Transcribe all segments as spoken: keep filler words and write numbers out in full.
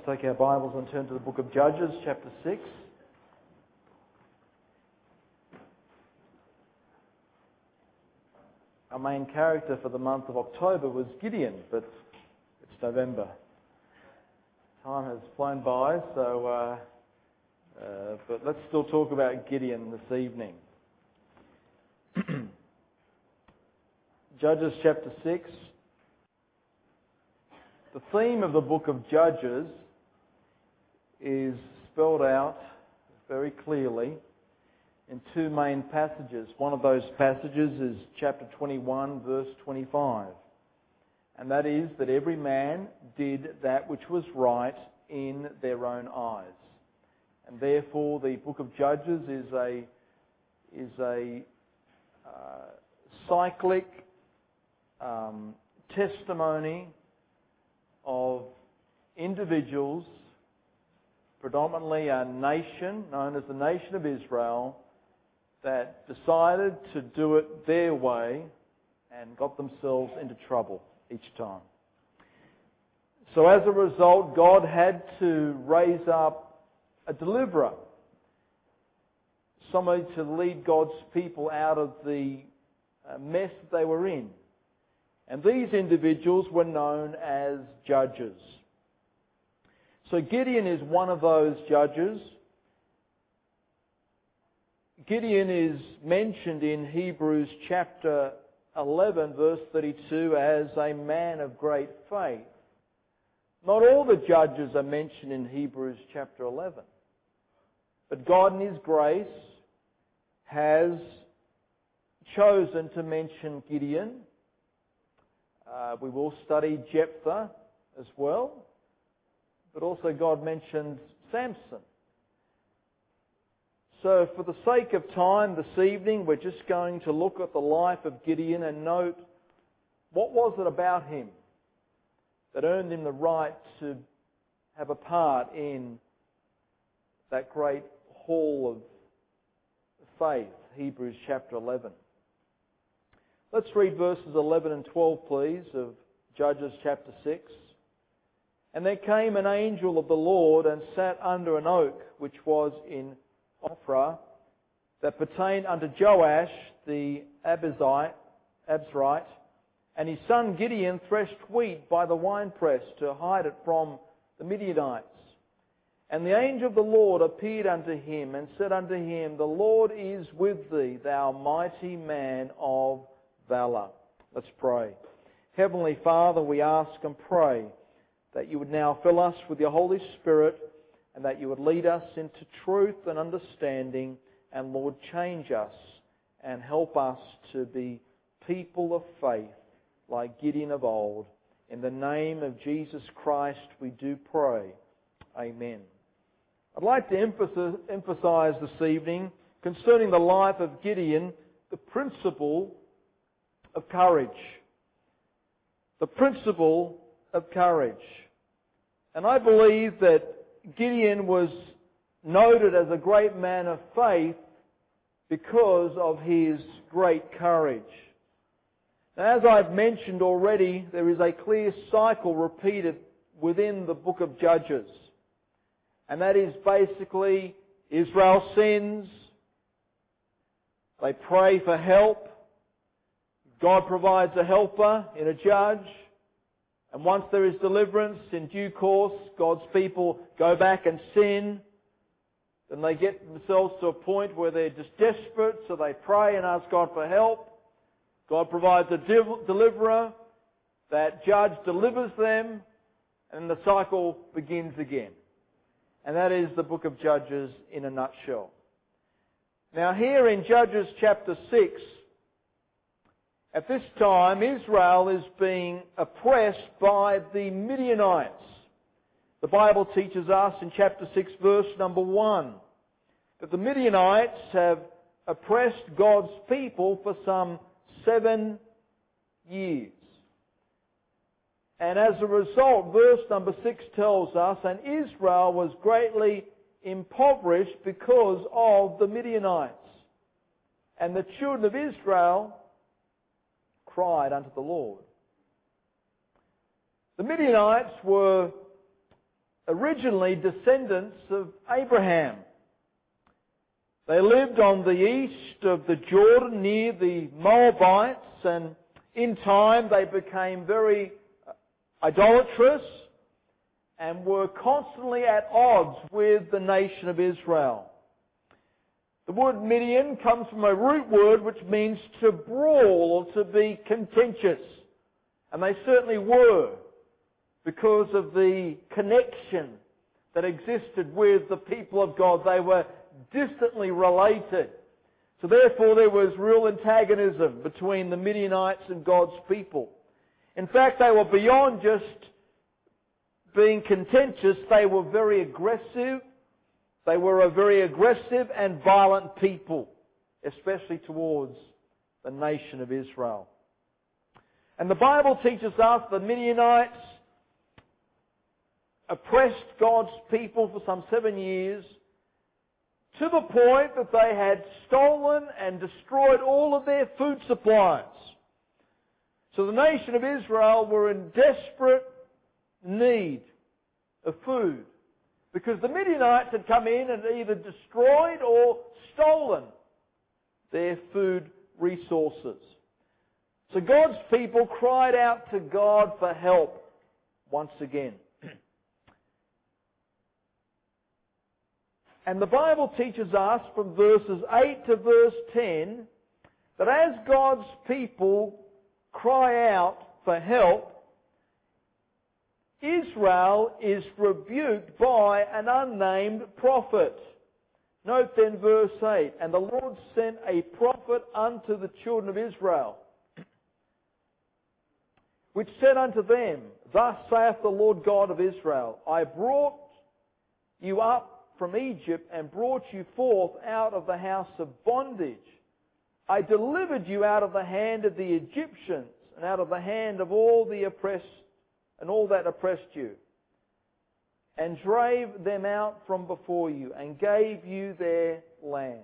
take our Bibles and turn to the book of Judges, chapter six. Our main character for the month of October was Gideon, but it's November. Time has flown by, so uh, uh, but let's still talk about Gideon this evening. Judges chapter six. The theme of the book of Judges is spelled out very clearly in two main passages. One of those passages is chapter twenty-one, verse twenty-five. And that is that every man did that which was right in their own eyes. And therefore the book of Judges is a, is a uh, cyclic um, testimony of individuals, predominantly a nation known as the nation of Israel, that decided to do it their way and got themselves into trouble each time. So as a result, God had to raise up a deliverer, somebody to lead God's people out of the mess that they were in. And these individuals were known as judges. So Gideon is one of those judges. Gideon is mentioned in Hebrews chapter eleven, verse thirty-two, as a man of great faith. Not all the judges are mentioned in Hebrews chapter eleven. But God in His grace has chosen to mention Gideon. Uh, we will study Jephthah as well. But also God mentions Samson. So for the sake of time this evening, we're just going to look at the life of Gideon and note what was it about him that earned him the right to have a part in that great hall of faith, Hebrews chapter eleven. Let's read verses eleven and twelve, please, of Judges chapter six. And there came an angel of the Lord and sat under an oak which was in Ophrah, that pertained unto Joash the Abizite, Abzrite, and his son Gideon threshed wheat by the winepress to hide it from the Midianites. And the angel of the Lord appeared unto him and said unto him, The Lord is with thee, thou mighty man of valor. Let's pray. Heavenly Father, we ask and pray that you would now fill us with your Holy Spirit and that you would lead us into truth and understanding, and Lord, change us and help us to be people of faith like Gideon of old. In the name of Jesus Christ we do pray. Amen. I'd like to emphasize this evening concerning the life of Gideon the principle of courage. The principle of courage. And I believe that Gideon was noted as a great man of faith because of his great courage. Now, as I've mentioned already, there is a clear cycle repeated within the book of Judges. And that is basically Israel sins, they pray for help, God provides a helper in a judge, and once there is deliverance, in due course, God's people go back and sin. Then they get themselves to a point where they're just desperate, so they pray and ask God for help. God provides a deliverer. That judge delivers them, and the cycle begins again. And that is the book of Judges in a nutshell. Now here in Judges chapter six, at this time, Israel is being oppressed by the Midianites. The Bible teaches us in chapter six, verse number one, that the Midianites have oppressed God's people for some seven years. And as a result, verse number six tells us, and Israel was greatly impoverished because of the Midianites. And the children of Israel cried unto the Lord. The Midianites were originally descendants of Abraham. They lived on the east of the Jordan near the Moabites, and in time they became very idolatrous and were constantly at odds with the nation of Israel. The word Midian comes from a root word which means to brawl or to be contentious. And they certainly were, because of the connection that existed with the people of God. They were distantly related. So therefore there was real antagonism between the Midianites and God's people. In fact, they were beyond just being contentious, they were very aggressive. They were a very aggressive and violent people, especially towards the nation of Israel. And the Bible teaches us the Midianites oppressed God's people for some seven years, to the point that they had stolen and destroyed all of their food supplies. So the nation of Israel were in desperate need of food, because the Midianites had come in and either destroyed or stolen their food resources. So God's people cried out to God for help once again. And the Bible teaches us from verses eight to verse ten that as God's people cry out for help, Israel is rebuked by an unnamed prophet. Note then verse eight, "And the Lord sent a prophet unto the children of Israel, which said unto them, Thus saith the Lord God of Israel, I brought you up from Egypt and brought you forth out of the house of bondage. I delivered you out of the hand of the Egyptians and out of the hand of all the oppressed and all that oppressed you, and drave them out from before you, and gave you their land.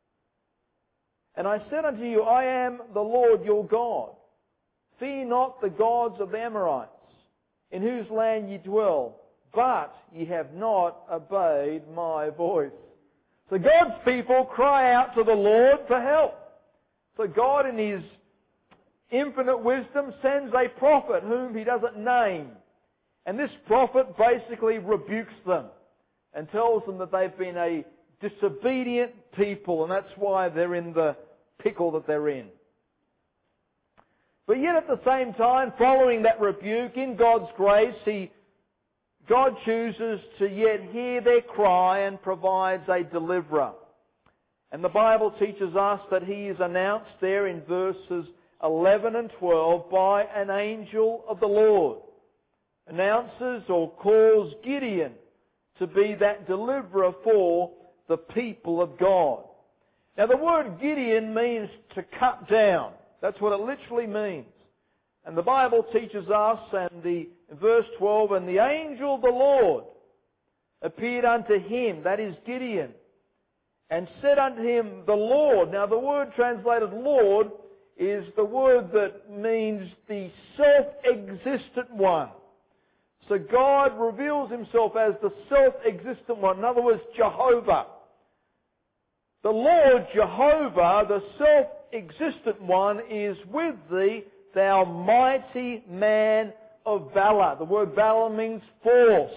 And I said unto you, I am the Lord your God. Fear not the gods of the Amorites, in whose land ye dwell, but ye have not obeyed my voice." So God's people cry out to the Lord for help. So God, in His infinite wisdom, sends a prophet whom He doesn't name. And this prophet basically rebukes them and tells them that they've been a disobedient people, and that's why they're in the pickle that they're in. But yet at the same time, following that rebuke, in God's grace, He, God chooses to yet hear their cry and provides a deliverer. And the Bible teaches us that He is announced there in verses eleven and twelve by an angel of the Lord. Announces or calls Gideon to be that deliverer for the people of God. Now the word Gideon means to cut down. That's what it literally means. And the Bible teaches us, and the in verse twelve, "And the angel of the Lord appeared unto him," that is Gideon, "and said unto him, the Lord." Now the word translated Lord is the word that means the self-existent one. So God reveals Himself as the self-existent one. In other words, Jehovah. The Lord Jehovah, the self-existent one, is with thee, thou mighty man of valor. The word valor means force.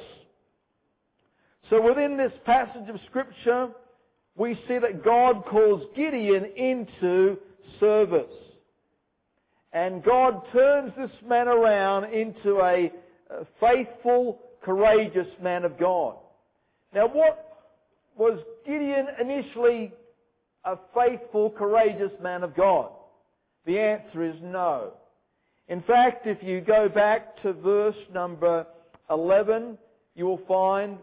So within this passage of Scripture, we see that God calls Gideon into service. And God turns this man around into a faithful, courageous man of God. Now what was Gideon initially a faithful, courageous man of God? The answer is no. In fact, if you go back to verse number eleven, you will find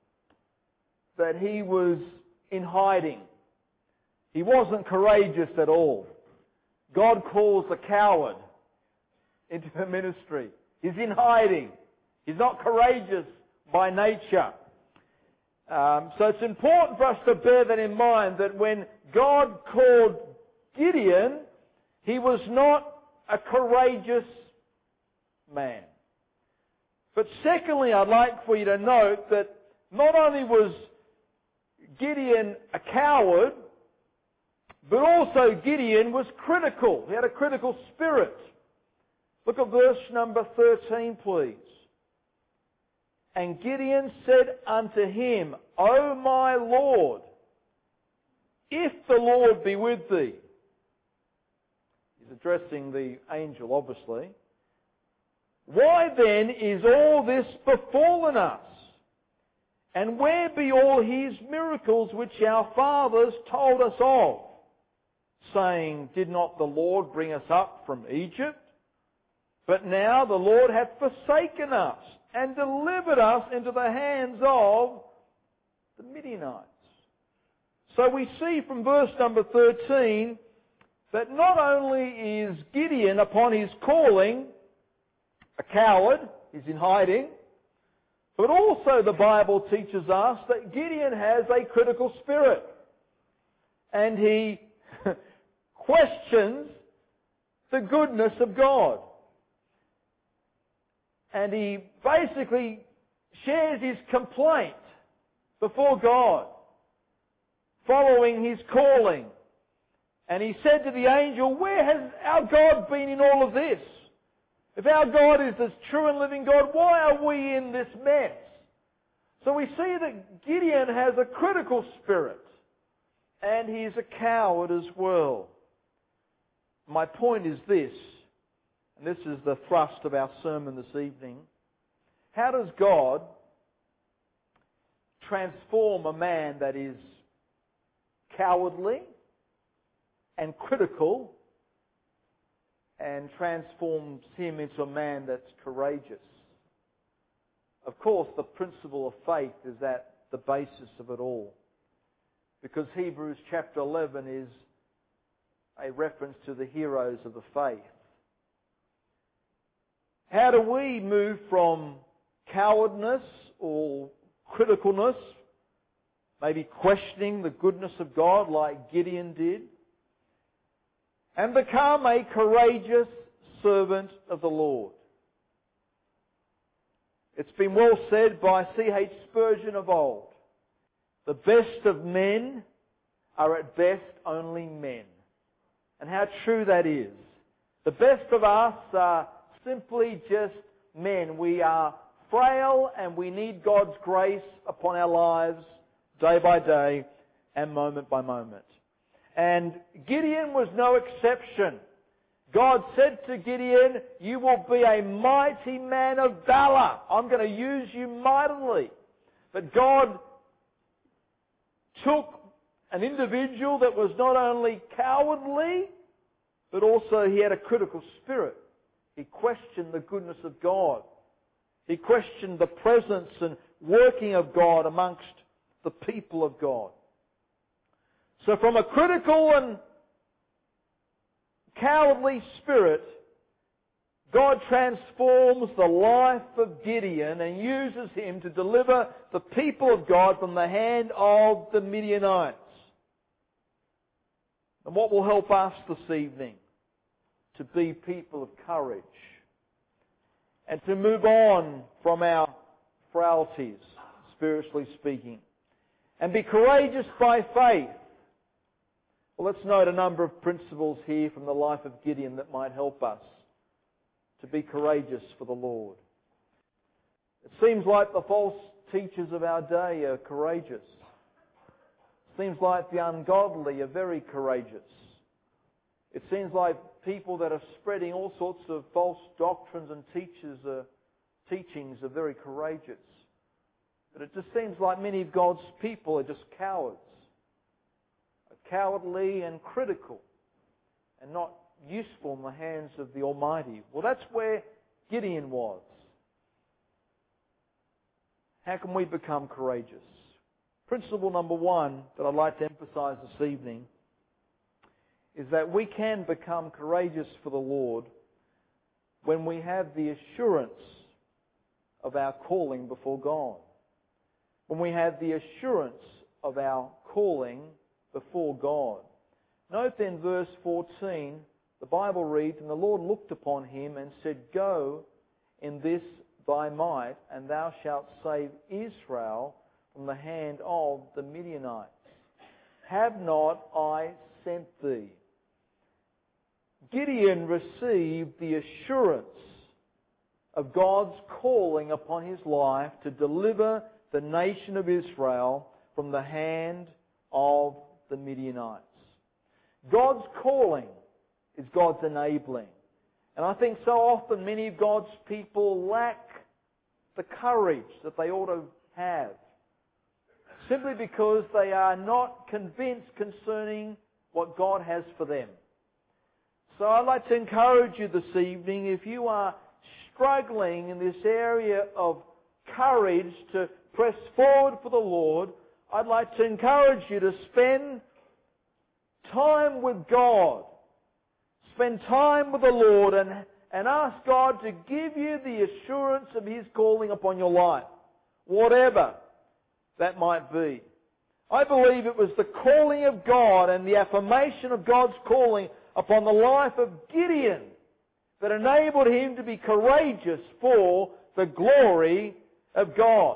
that he was in hiding. He wasn't courageous at all. God calls a coward into the ministry. He's in hiding. He's not courageous by nature. Um, so it's important for us to bear that in mind, that when God called Gideon, he was not a courageous man. But secondly, I'd like for you to note that not only was Gideon a coward, but also Gideon was critical. He had a critical spirit. Look at verse number thirteen, please. And Gideon said unto him, O my Lord, if the Lord be with thee. He's addressing the angel, obviously. Why then is all this befallen us? And where be all his miracles which our fathers told us of? Saying, did not the Lord bring us up from Egypt? But now the Lord hath forsaken us and delivered us into the hands of the Midianites. So we see from verse number thirteen that not only is Gideon upon his calling a coward, he's in hiding, but also the Bible teaches us that Gideon has a critical spirit. And he questions the goodness of God. And he basically shares his complaint before God, following his calling. And he said to the angel, where has our God been in all of this? If our God is this true and living God, why are we in this mess? So we see that Gideon has a critical spirit, and he is a coward as well. My point is this, and this is the thrust of our sermon this evening. How does God transform a man that is cowardly and critical and transforms him into a man that's courageous? Of course, the principle of faith is at the basis of it all. Because Hebrews chapter eleven is a reference to the heroes of the faith. How do we move from cowardness or criticalness, maybe questioning the goodness of God like Gideon did, and become a courageous servant of the Lord? It's been well said by C H Spurgeon of old, the best of men are at best only men. And how true that is. The best of us are simply just men. We are frail and we need God's grace upon our lives day by day and moment by moment. And Gideon was no exception. God said to Gideon, you will be a mighty man of valor. I'm going to use you mightily. But God took an individual that was not only cowardly, but also he had a critical spirit. He questioned the goodness of God. He questioned the presence and working of God amongst the people of God. So from a critical and cowardly spirit, God transforms the life of Gideon and uses him to deliver the people of God from the hand of the Midianites. And what will help us this evening? To be people of courage and to move on from our frailties, spiritually speaking, and be courageous by faith. Well, let's note a number of principles here from the life of Gideon that might help us to be courageous for the Lord. It seems like the false teachers of our day are courageous. It seems like the ungodly are very courageous. It seems like people that are spreading all sorts of false doctrines and teachers are, teachings are very courageous. But it just seems like many of God's people are just cowards. Are cowardly and critical and not useful in the hands of the Almighty. Well, that's where Gideon was. How can we become courageous? Principle number one that I'd like to emphasize this evening is that we can become courageous for the Lord when we have the assurance of our calling before God. When we have the assurance of our calling before God. Note then verse fourteen, the Bible reads, and the Lord looked upon him and said, go in this thy might, and thou shalt save Israel from the hand of the Midianites. Have not I sent thee?" Gideon received the assurance of God's calling upon his life to deliver the nation of Israel from the hand of the Midianites. God's calling is God's enabling. And I think so often many of God's people lack the courage that they ought to have, simply because they are not convinced concerning what God has for them. So I'd like to encourage you this evening, if you are struggling in this area of courage to press forward for the Lord, I'd like to encourage you to spend time with God. Spend time with the Lord and, and ask God to give you the assurance of His calling upon your life, whatever that might be. I believe it was the calling of God and the affirmation of God's calling upon the life of Gideon that enabled him to be courageous for the glory of God.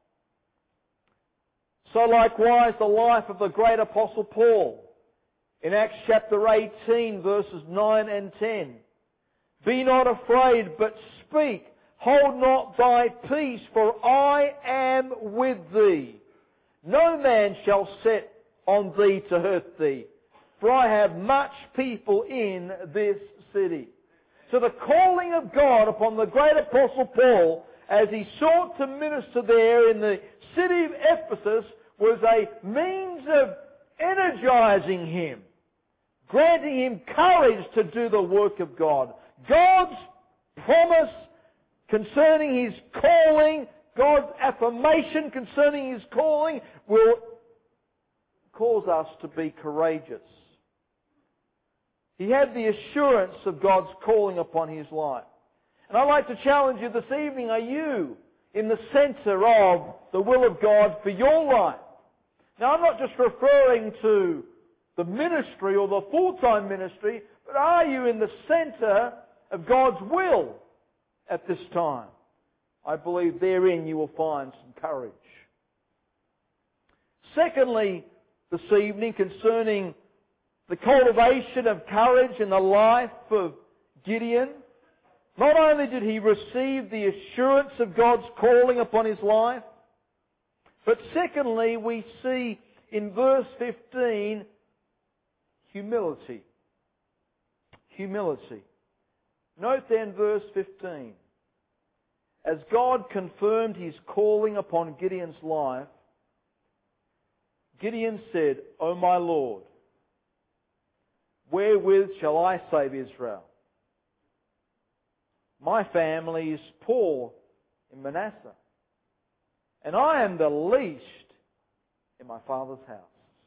So likewise, the life of the great Apostle Paul. In Acts chapter eighteen, verses nine and ten. "Be not afraid, but speak. Hold not thy peace, for I am with thee. No man shall set on thee to hurt thee, for I have much people in this city." So the calling of God upon the great Apostle Paul, as he sought to minister there in the city of Ephesus, was a means of energizing him, granting him courage to do the work of God. God's promise concerning His calling, God's affirmation concerning His calling, will cause us to be courageous. He had the assurance of God's calling upon his life. And I'd like to challenge you this evening, are you in the centre of the will of God for your life? Now, I'm not just referring to the ministry or the full-time ministry, but are you in the centre of God's will at this time? I believe therein you will find some courage. Secondly, this evening, concerning the cultivation of courage in the life of Gideon, not only did he receive the assurance of God's calling upon his life, but secondly, we see in verse fifteen, humility. Humility. Note then verse fifteen. As God confirmed His calling upon Gideon's life, Gideon said, "O my Lord, wherewith shall I save Israel? My family is poor in Manasseh, and I am the least in my father's house."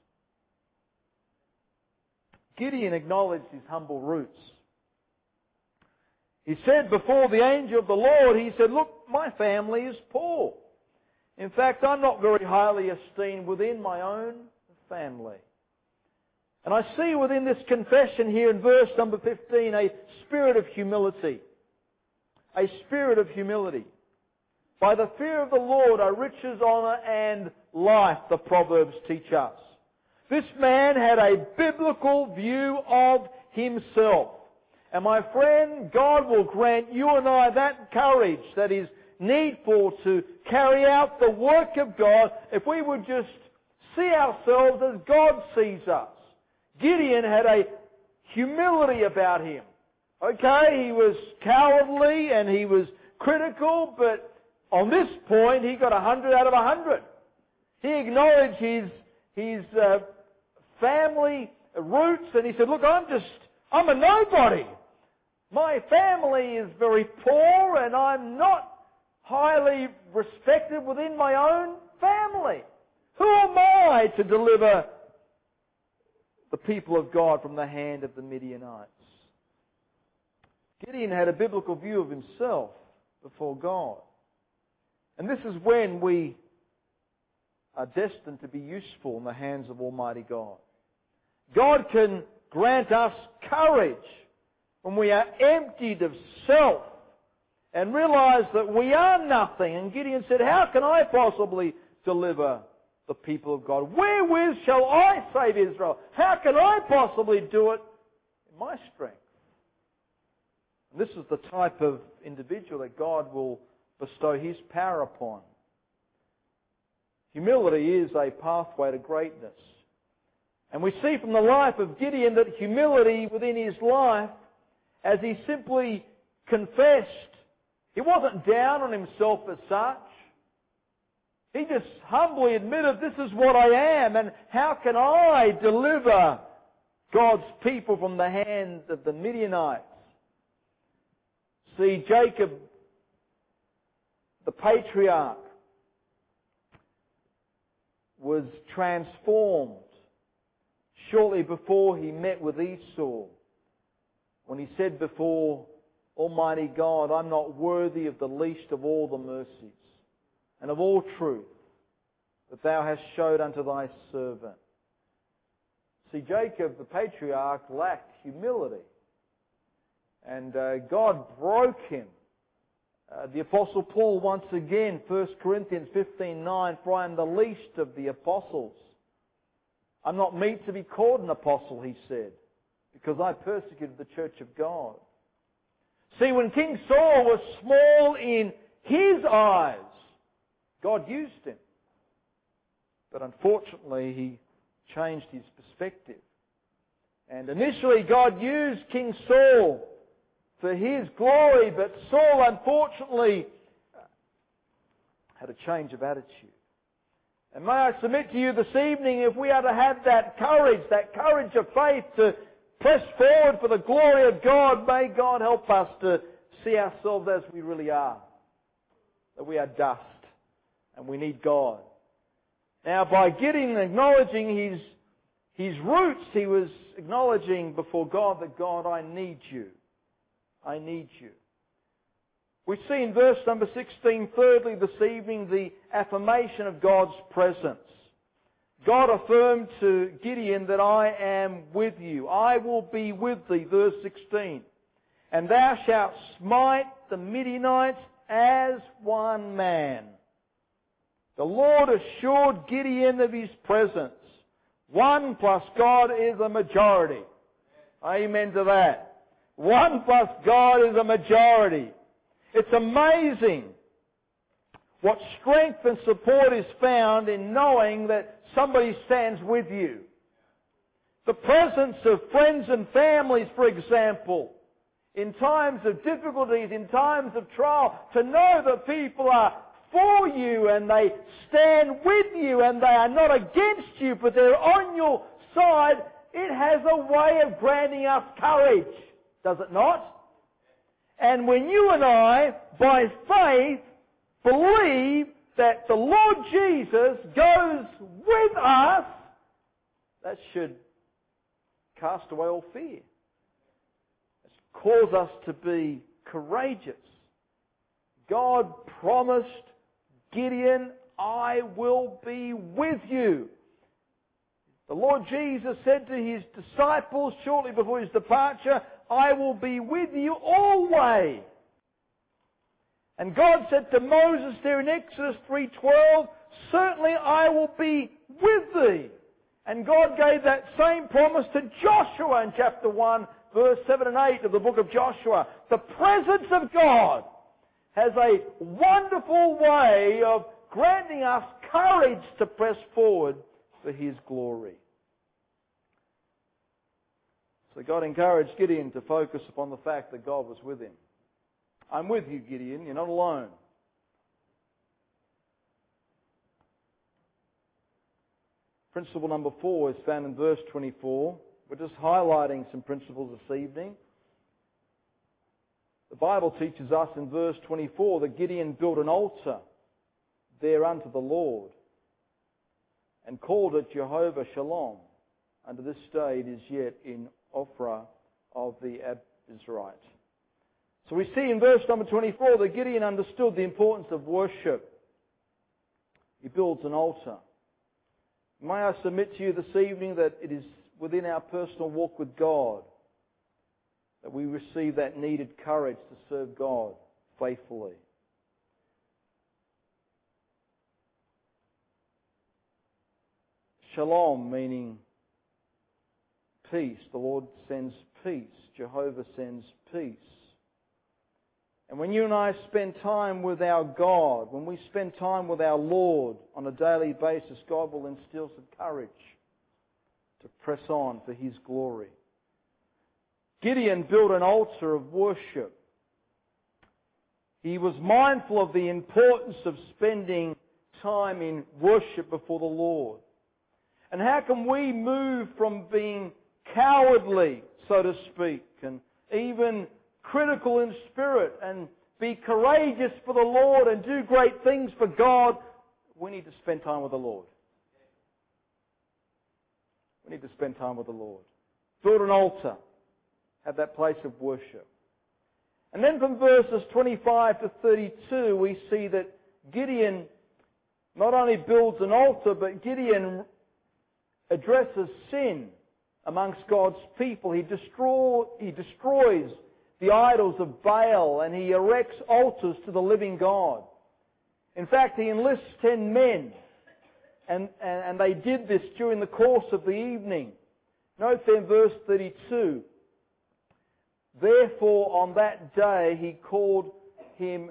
Gideon acknowledged his humble roots. He said before the angel of the Lord, he said, "Look, my family is poor. In fact, I'm not very highly esteemed within my own family." And I see within this confession here in verse number fifteen a spirit of humility. A spirit of humility. By the fear of the Lord are riches, honour and life, the Proverbs teach us. This man had a biblical view of himself. And my friend, God will grant you and I that courage that is needful to carry out the work of God if we would just see ourselves as God sees us. Gideon had a humility about him. Okay, he was cowardly and he was critical, but on this point he got a hundred out of a hundred. He acknowledged his his uh, family roots and he said, "Look, I'm just, I'm a nobody. My family is very poor and I'm not highly respected within my own family. Who am I to deliver the people of God from the hand of the Midianites?" Gideon had a biblical view of himself before God. And this is when we are destined to be useful in the hands of Almighty God. God can grant us courage when we are emptied of self and realized that we are nothing. And Gideon said, how can I possibly deliver the people of God? Wherewith shall I save Israel? How can I possibly do it in my strength? And this is the type of individual that God will bestow His power upon. Humility is a pathway to greatness. And we see from the life of Gideon that humility within his life, as he simply confessed, he wasn't down on himself as such. He just humbly admitted, this is what I am, and how can I deliver God's people from the hands of the Midianites? See, Jacob, the patriarch, was transformed shortly before he met with Esau, when he said before Almighty God, I'm not worthy of the least of all the mercies and of all truth that Thou hast showed unto Thy servant. See, Jacob, the patriarch, lacked humility. And uh, God broke him. Uh, the Apostle Paul, once again, First Corinthians fifteen nine, for I am the least of the apostles. I'm not meet to be called an apostle, he said, because I persecuted the church of God. See, when King Saul was small in his eyes, God used him. But unfortunately, he changed his perspective. And initially, God used King Saul for His glory, but Saul, unfortunately, had a change of attitude. And may I submit to you this evening, if we are to have that courage, that courage of faith to press forward for the glory of God, may God help us to see ourselves as we really are. That we are dust and we need God. Now, by Gideon acknowledging his, his roots, he was acknowledging before God that, God, I need you. I need you. We see in verse number sixteen, thirdly, this evening, the affirmation of God's presence. God affirmed to Gideon that I am with you. I will be with thee, verse sixteen. And thou shalt smite the Midianites as one man. The Lord assured Gideon of His presence. One plus God is a majority. Amen to that. One plus God is a majority. It's amazing what strength and support is found in knowing that somebody stands with you. The presence of friends and families, for example, in times of difficulties, in times of trial, to know that people are for you and they stand with you and they are not against you, but they're on your side, it has a way of granting us courage. Does it not? And when you and I, by faith, believe that the Lord Jesus goes with us, that should cast away all fear. It cause us to be courageous. God promised Gideon, I will be with you. The Lord Jesus said to His disciples shortly before His departure, I will be with you always. And God said to Moses there in Exodus three twelve, certainly I will be with thee. And God gave that same promise to Joshua in chapter one, verse seven and eight of the book of Joshua. The presence of God has a wonderful way of granting us courage to press forward for His glory. So God encouraged Gideon to focus upon the fact that God was with him. I'm with you, Gideon. You're not alone. Principle number four is found in verse twenty-four. We're just highlighting some principles this evening. The Bible teaches us in verse twenty-four that Gideon built an altar there unto the Lord and called it Jehovah Shalom. Unto this day it is yet in Ophrah of the Abiezrite. So we see in verse number twenty-four that Gideon understood the importance of worship. He builds an altar. May I submit to you this evening that it is within our personal walk with God that we receive that needed courage to serve God faithfully. Shalom, meaning peace. The Lord sends peace. Jehovah sends peace. And when you and I spend time with our God, when we spend time with our Lord on a daily basis, God will instill some courage to press on for His glory. Gideon built an altar of worship. He was mindful of the importance of spending time in worship before the Lord. And how can we move from being cowardly, so to speak, and even critical in spirit, and be courageous for the Lord and do great things for God? We need to spend time with the Lord. We need to spend time with the Lord. Build an altar. Have that place of worship. And then from verses twenty-five to thirty-two, we see that Gideon not only builds an altar, but Gideon addresses sin amongst God's people. He, destroy, he destroys the idols of Baal, and he erects altars to the living God. In fact, he enlists ten men, and, and, and they did this during the course of the evening. Note there in verse thirty-two, therefore on that day he called him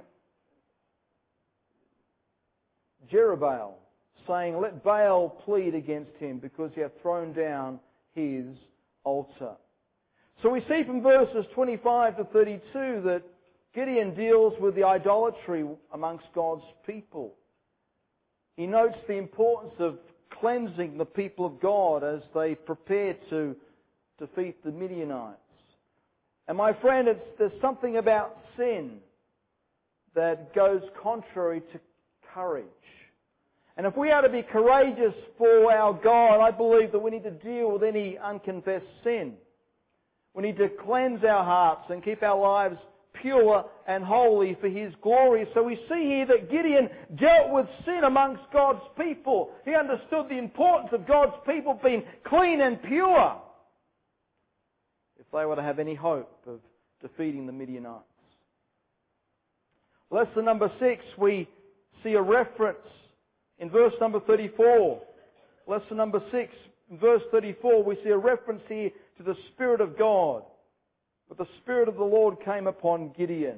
Jerubbaal, saying, let Baal plead against him, because he hath thrown down his altar. So we see from verses twenty-five to thirty-two that Gideon deals with the idolatry amongst God's people. He notes the importance of cleansing the people of God as they prepare to defeat the Midianites. And my friend, it's, there's something about sin that goes contrary to courage. And if we are to be courageous for our God, I believe that we need to deal with any unconfessed sin. We need to cleanse our hearts and keep our lives pure and holy for His glory. So we see here that Gideon dealt with sin amongst God's people. He understood the importance of God's people being clean and pure if they were to have any hope of defeating the Midianites. Lesson number six, we see a reference in verse number thirty-four. Lesson number six, in verse thirty-four, we see a reference here to the Spirit of God. But the Spirit of the Lord came upon Gideon.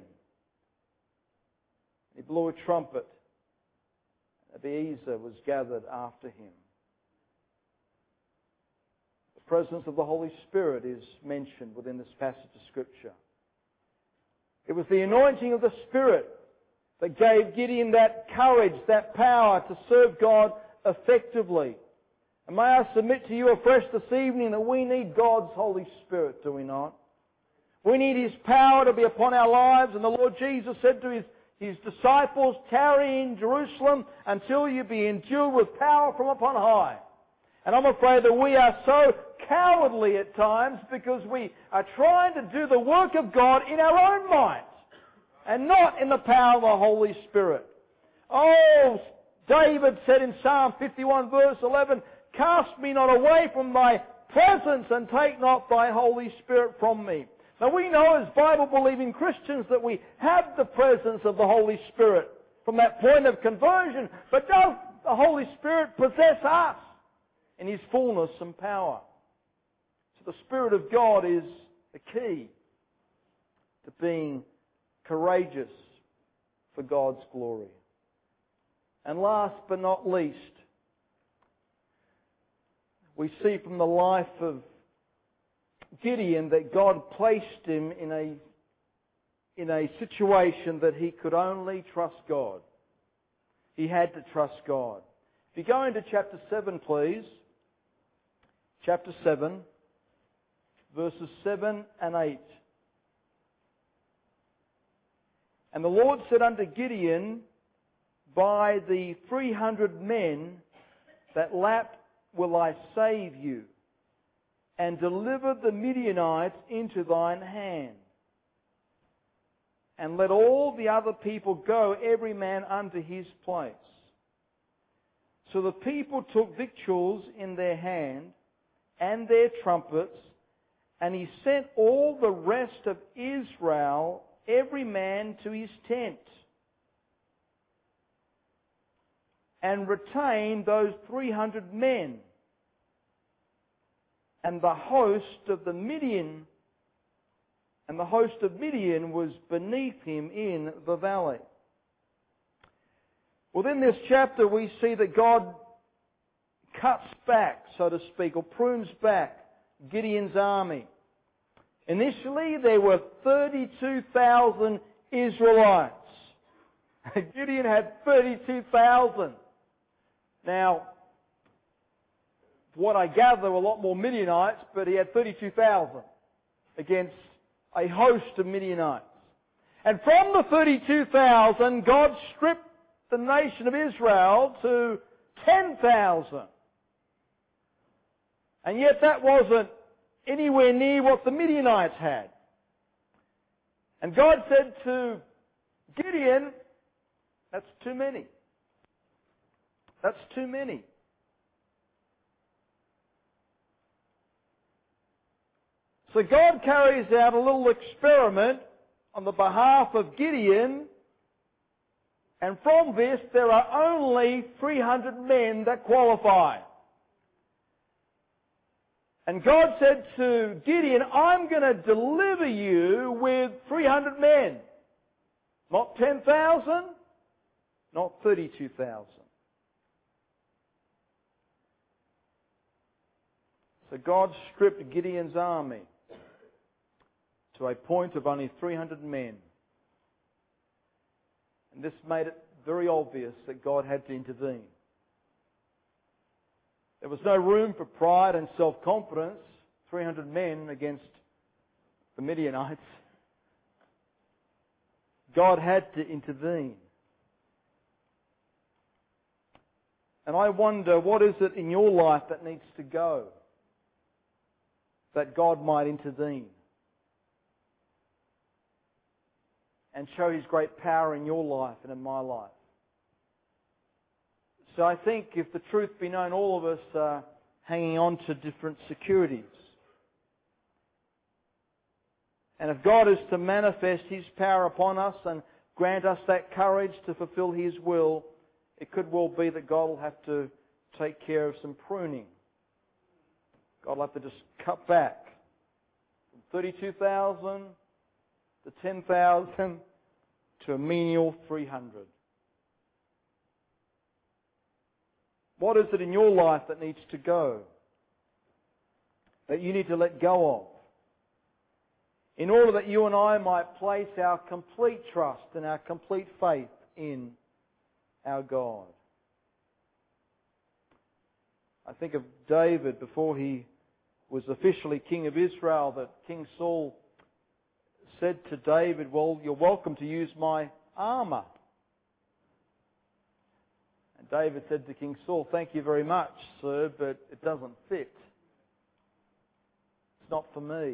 He blew a trumpet. Abiezer was gathered after him. The presence of the Holy Spirit is mentioned within this passage of Scripture. It was the anointing of the Spirit that gave Gideon that courage, that power to serve God effectively. And may I submit to you afresh this evening that we need God's Holy Spirit, do we not? We need His power to be upon our lives. And the Lord Jesus said to His, His disciples, tarry in Jerusalem until you be endued with power from upon high. And I'm afraid that we are so cowardly at times because we are trying to do the work of God in our own might and not in the power of the Holy Spirit. Oh, David said in Psalm fifty-one verse eleven, cast me not away from thy presence and take not thy Holy Spirit from me. Now we know as Bible-believing Christians that we have the presence of the Holy Spirit from that point of conversion, but does the Holy Spirit possess us in His fullness and power? So the Spirit of God is the key to being courageous for God's glory. And last but not least, we see from the life of Gideon that God placed him in a, in a situation that he could only trust God. He had to trust God. If you go into chapter seven, please. Chapter seven, verses seven and eight. And the Lord said unto Gideon, by the three hundred men that lapped will I save you, and deliver the Midianites into thine hand. And let all the other people go, every man unto his place. So the people took victuals in their hand, and their trumpets, and he sent all the rest of Israel every man to his tent, and retained those three hundred men. And the host of the Midian, and the host of Midian was beneath him in the valley. Within this chapter we see that God cuts back, so to speak, or prunes back Gideon's army. Initially there were thirty-two thousand Israelites. Gideon had thirty-two thousand. Now, what I gather, there were a lot more Midianites, but he had thirty-two thousand against a host of Midianites. And from the thirty-two thousand, God stripped the nation of Israel to ten thousand. And yet that wasn't anywhere near what the Midianites had. And God said to Gideon, that's too many. That's too many. So God carries out a little experiment on the behalf of Gideon, and from this there are only three hundred men that qualify. And God said to Gideon, I'm going to deliver you with three hundred men. Not ten thousand, not thirty-two thousand. So God stripped Gideon's army to a point of only three hundred men. And this made it very obvious that God had to intervene. There was no room for pride and self-confidence. three hundred men against the Midianites. God had to intervene. And I wonder, what is it in your life that needs to go that God might intervene and show His great power in your life and in my life? So I think, if the truth be known, all of us are hanging on to different securities. And if God is to manifest His power upon us and grant us that courage to fulfill His will, it could well be that God will have to take care of some pruning. God will have to just cut back from thirty-two thousand to ten thousand to a menial three hundred. What is it in your life that needs to go, that you need to let go of, in order that you and I might place our complete trust and our complete faith in our God? I think of David before he was officially king of Israel, that King Saul said to David, well, you're welcome to use my armour. And David said to King Saul, thank you very much, sir, but it doesn't fit. It's not for me.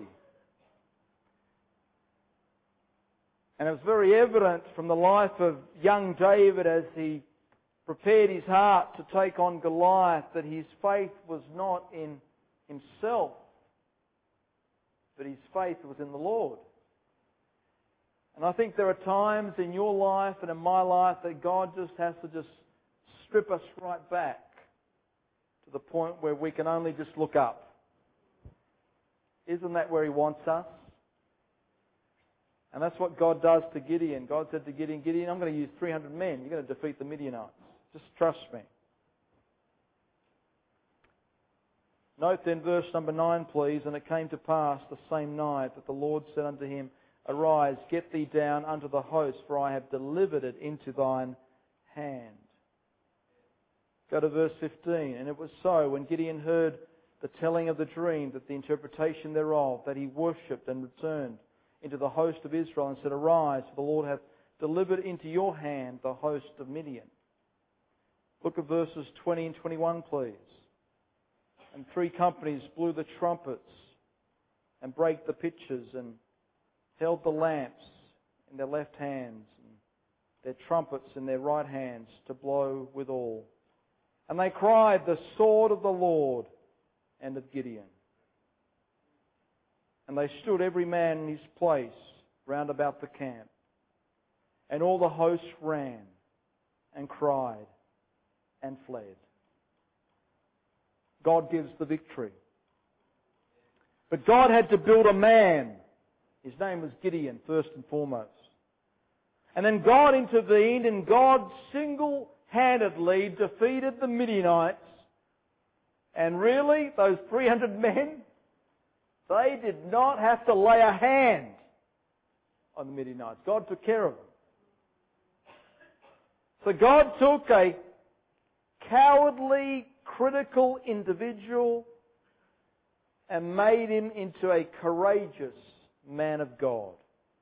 And it was very evident from the life of young David as he prepared his heart to take on Goliath that his faith was not in himself, but his faith was in the Lord. And I think there are times in your life and in my life that God just has to just strip us right back to the point where we can only just look up. Isn't that where He wants us? And that's what God does to Gideon. God said to Gideon, Gideon, I'm going to use three hundred men. You're going to defeat the Midianites. Just trust me. Note then verse number nine, please. And it came to pass the same night that the Lord said unto him, Arise, get thee down unto the host, for I have delivered it into thine hand. Go to verse fifteen. And it was so, when Gideon heard the telling of the dream, that the interpretation thereof, that he worshipped and returned into the host of Israel and said, Arise, for the Lord hath delivered into your hand the host of Midian. Look at verses twenty and twenty-one, please. And three companies blew the trumpets and brake the pitchers and held the lamps in their left hands and their trumpets in their right hands to blow withal. And they cried, The sword of the Lord and of Gideon. And they stood every man in his place round about the camp. And all the host ran and cried and fled. God gives the victory. But God had to build a man. His name was Gideon, first and foremost. And then God intervened, and God single-handedly defeated the Midianites. And really, those three hundred men, they did not have to lay a hand on the Midianites. God took care of them. So God took a cowardly, critical individual and made him into a courageous man of God.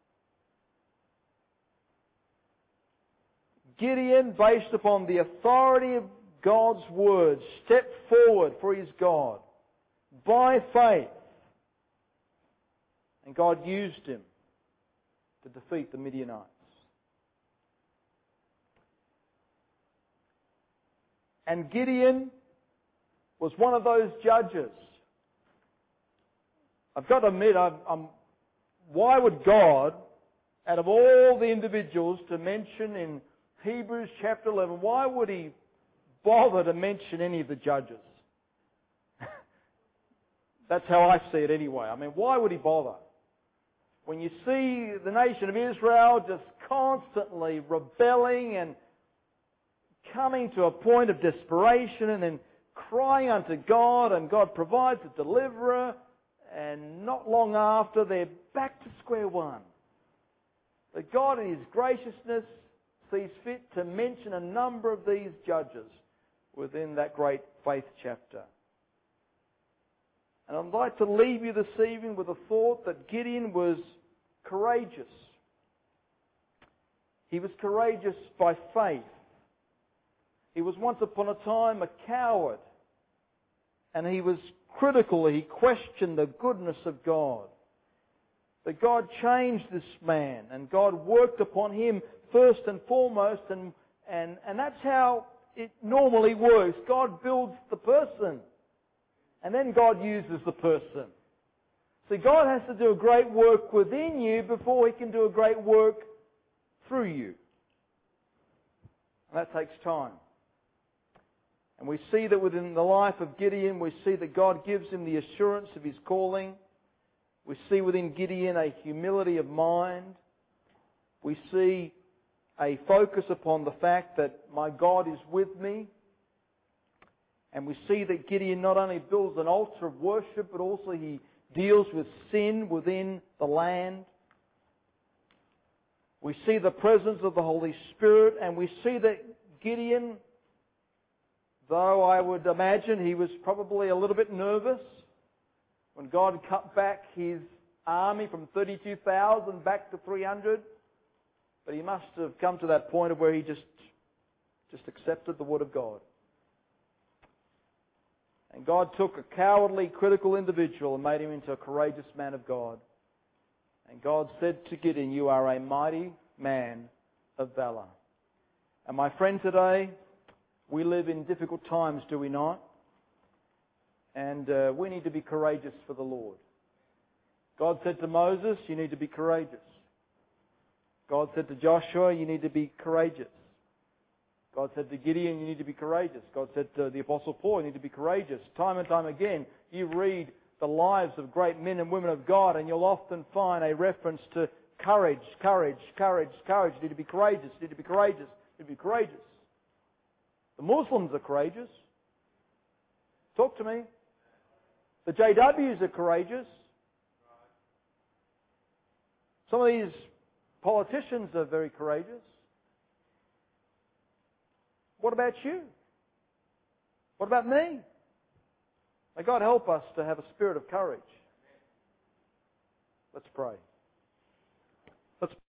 Gideon, based upon the authority of God's word, stepped forward for his God by faith. And God used him to defeat the Midianites. And Gideon was one of those judges. I've got to admit, I'm, I'm, why would God, out of all the individuals to mention in Hebrews chapter eleven, why would He bother to mention any of the judges? That's how I see it anyway. I mean, why would He bother? When you see the nation of Israel just constantly rebelling and coming to a point of desperation and then crying unto God, and God provides a deliverer, and not long after they're back to square one. But God in His graciousness sees fit to mention a number of these judges within that great faith chapter. And I'd like to leave you this evening with a thought that Gideon was courageous. He was courageous by faith. He was once upon a time a coward. And he was critical. He questioned the goodness of God. But God changed this man, and God worked upon him first and foremost, and, and, and that's how it normally works. God builds the person, and then God uses the person. See, God has to do a great work within you before He can do a great work through you. And that takes time. And we see that within the life of Gideon, we see that God gives him the assurance of his calling. We see within Gideon a humility of mind. We see a focus upon the fact that my God is with me. And we see that Gideon not only builds an altar of worship, but also he deals with sin within the land. We see the presence of the Holy Spirit, and we see that Gideon, though I would imagine he was probably a little bit nervous when God cut back his army from thirty-two thousand back to three hundred. But he must have come to that point of where he just, just accepted the Word of God. And God took a cowardly, critical individual and made him into a courageous man of God. And God said to Gideon, "You are a mighty man of valor." And my friend, today, we live in difficult times, do we not? And uh, we need to be courageous for the Lord. God said to Moses, "You need to be courageous." God said to Joshua, "You need to be courageous." God said to Gideon, "You need to be courageous." God said to the Apostle Paul, "You need to be courageous." Time and time again, you read the lives of great men and women of God, and you'll often find a reference to courage, courage, courage, courage. You need to be courageous. You need to be courageous. You need to be courageous. The Muslims are courageous. Talk to me. The J Ws are courageous. Some of these politicians are very courageous. What about you? What about me? May God help us to have a spirit of courage. Let's pray. Let's